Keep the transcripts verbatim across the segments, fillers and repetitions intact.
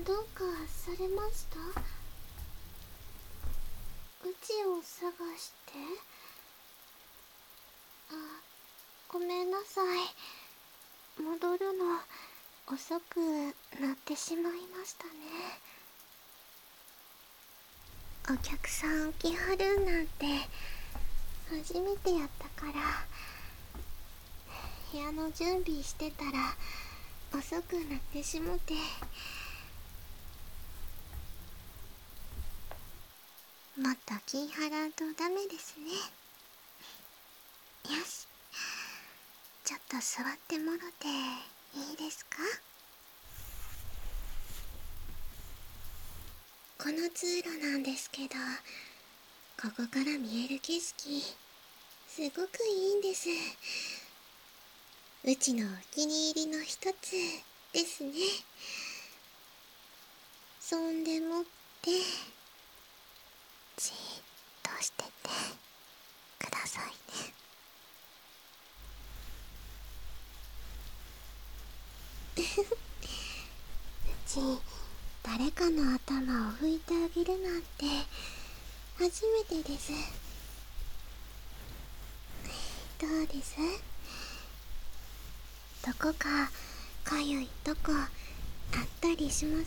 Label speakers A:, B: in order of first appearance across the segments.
A: どうかされました？うちを探して？あ、ごめんなさい。戻るの遅くなってしまいましたね。お客さん来はるなんて初めてやったから、部屋の準備してたら遅くなってしもて。もっと気張らんとダメですね。よし、ちょっと座ってもろていいですか？この通路なんですけど、ここから見える景色すごくいいんです。うちのお気に入りの一つですね。そんでもってじーっとしててくださいね。うち誰かの頭を拭いてあげるなんて初めてです。どうです？どこかかゆいとこあったりします？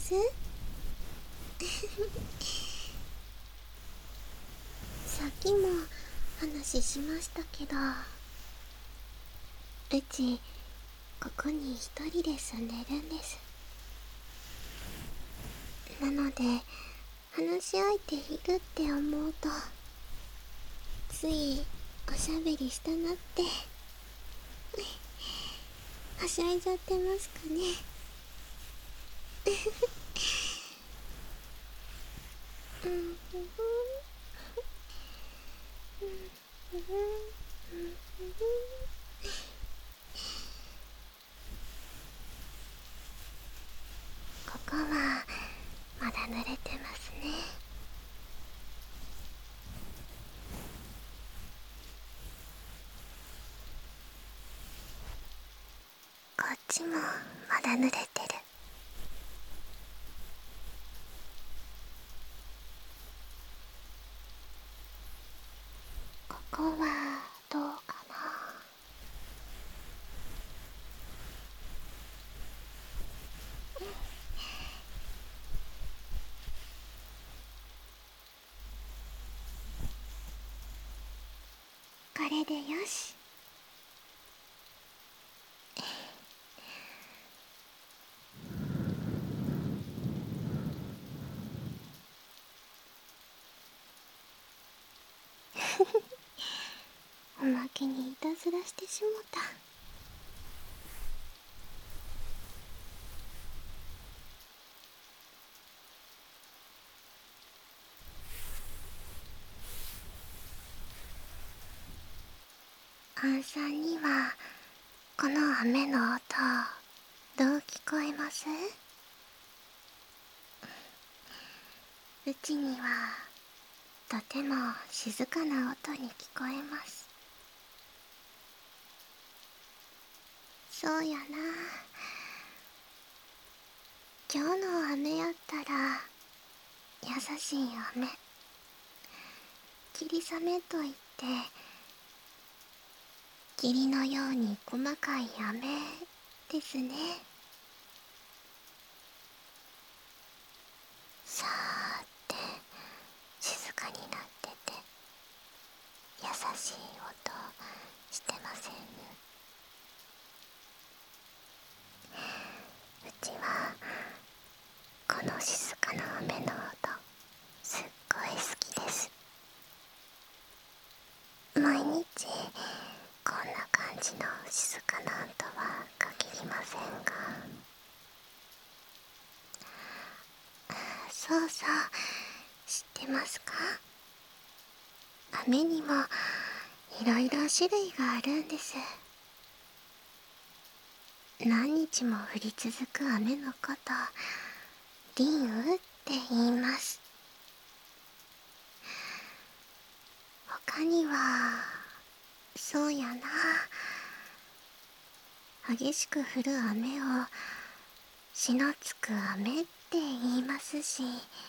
A: さっきも話しましたけど、うちここに一人で住んでるんです。なので話し相手いるって思うとついおしゃべりしたなってはしゃいじゃってますかね。うんうんここはまだ濡れてますね。こっちもまだ濡れてる。ここはどうかな。これでよし。おまけにいたずらしてしもた。あんさんにはこの雨の音どう聞こえます？うちにはとても静かな音に聞こえます。そうやな。今日の雨やったら優しい雨、霧雨といって霧のように細かい雨ですね。さーって静かになってて優しい音してませんね。うちはこの静かな雨の音すっごい好きです。毎日こんな感じの静かな音は限りませんが、そうそう、知ってますか？雨にもいろいろ種類があるんです。何日も降り続く雨のこと、淋雨って言います。他には、そうやな、激しく降る雨をしのつく雨っ言いますし、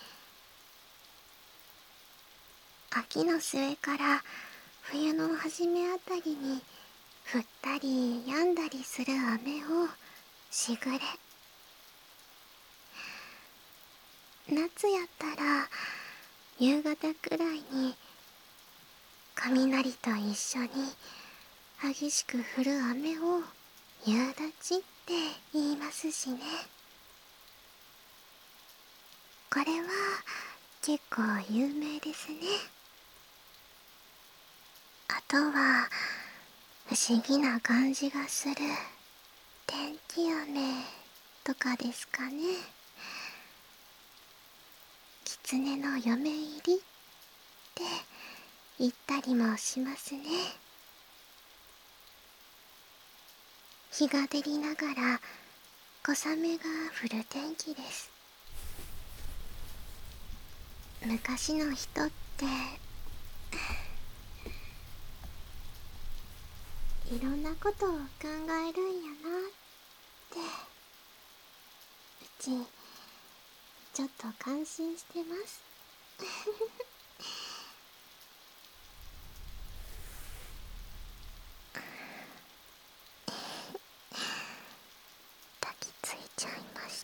A: 秋の末から冬の初めあたりに降ったり止んだりする雨をしぐれ。夏やったら夕方くらいに雷と一緒に激しく降る雨を夕立って言いますしね。これは結構有名ですね。あとは不思議な感じがする天気雨とかですかね。狐の嫁入りって言ったりもしますね。日が照りながら小雨が降る天気です。昔の人っていろんなことを考えるんやなってうちちょっと感心してます抱きついちゃいました。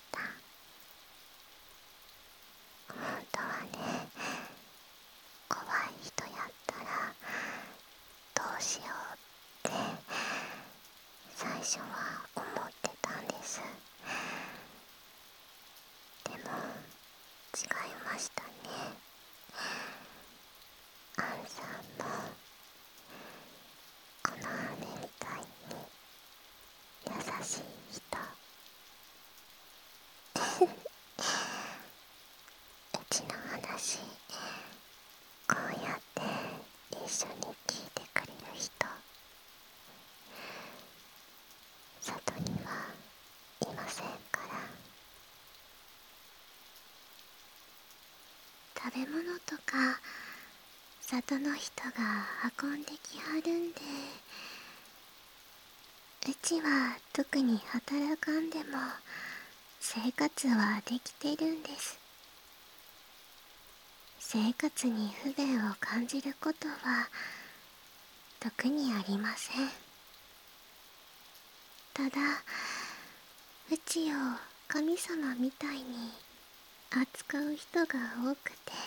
A: 本当はね、怖い人やったらどうしようって最初は思ってたんです。でも違いましたね。アンさんもこの姉みたいに優しい人うちの話こうやって一緒に聞いてくれる人里にはいませんから。食べ物とか里の人が運んできはるんで、うちは特に働かんでも生活はできてるんです。生活に不便を感じることは特にありません。ただうちを神様みたいに扱う人が多くて、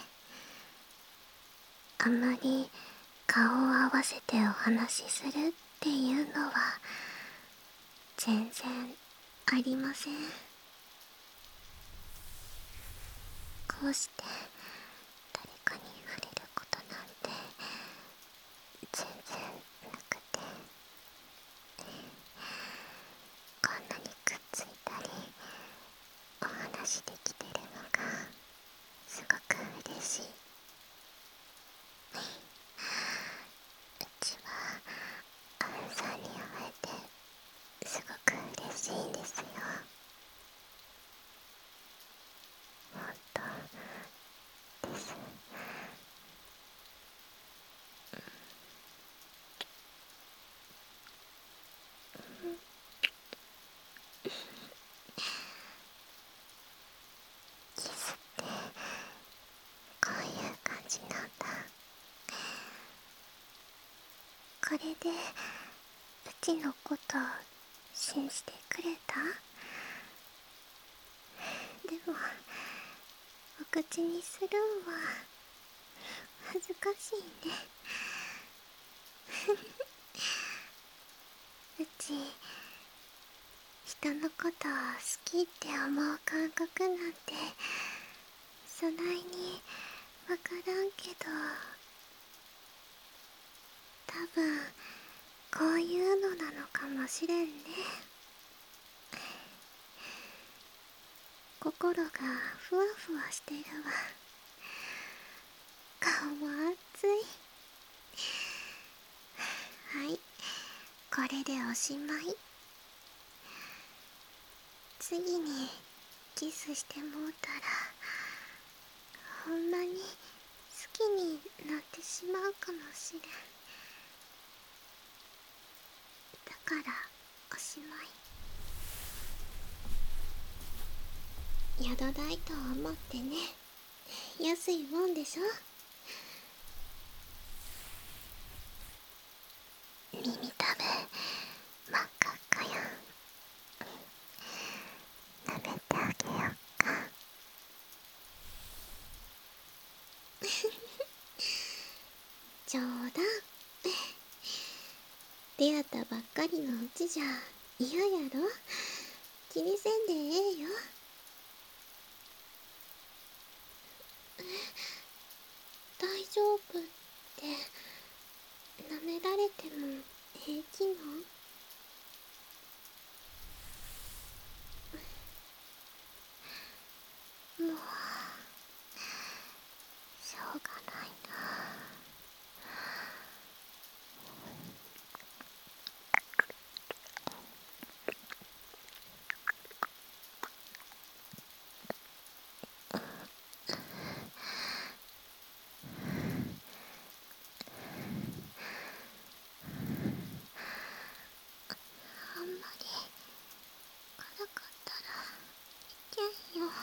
A: あんまり顔を合わせてお話しするっていうのは全然ありません。こうして誰かに触れることなんて全然なくて、こんなにくっついたりお話できてるのがすごく嬉しい。うちはアンさんに会えてすごく嬉しいんですよ。本当です。キスってこういう感じなんだ。これでうちのこと信じてくれた？でもお口にするんは恥ずかしいねうち人のことを好きって思う感覚なんてそないにわからんけど、多分こういうのなのかもしれんね。心がふわふわしてるわ。顔も熱い。はい、これでおしまい。次にキスしてもうたらほんまに好きになってしまうかもしれん。だからおしまい。 宿代と思ってね。安いもんでしょ。耳たぶ真っ赤っかよ。舐めてあげよっか。冗談。出会ったばっかりのうちじゃ嫌やろ。気にせんでええよ。大丈夫って舐められても平気の？もうしょうがないな。あんまり辛かったらいけんよ。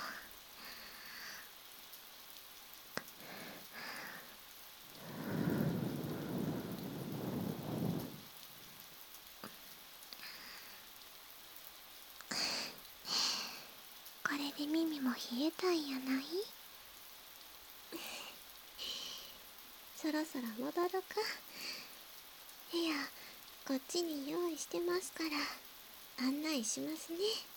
A: これで耳も冷えたんやない？そろそろ戻ろか。部屋こっちに用意してますから案内しますね。